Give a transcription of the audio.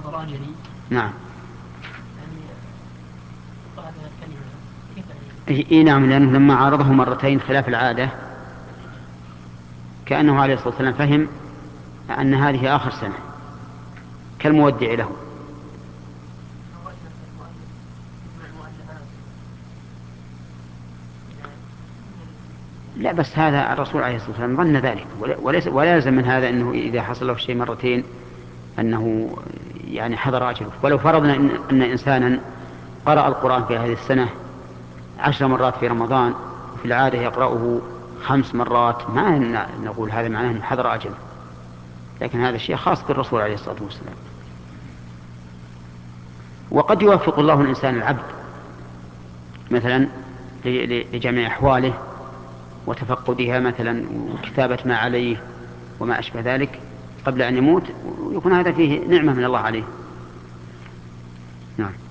حضر أجلي. نعم. يعني قال هذه الكلمة كيف يعني؟ إيه نعم، لأنه لما عارضه مرتين خلاف العادة كأنه عليه الصلاة والسلام فهم أن هذه آخر سنة كالمودع له. لا بس هذا الرسول عليه الصلاة والسلام ظن ذلك، ولا يلزم من هذا أنه إذا حصل له شيء مرتين أنه يعني حضر أجله. ولو فرضنا أن إنسانا قرأ القرآن في هذه السنة 10 مرات في رمضان وفي العادة يقرأه 5 مرات، ما نقول هذا معناه أنه حضر أجله، لكن هذا الشيء خاص بالرسول عليه الصلاة والسلام. وقد يوفق الله الإنسان العبد مثلا لجميع أحواله وتفقدها مثلا وكتابة ما عليه وما أشبه ذلك قبل أن يموت، ويكون هذا فيه نعمة من الله عليه. نعم.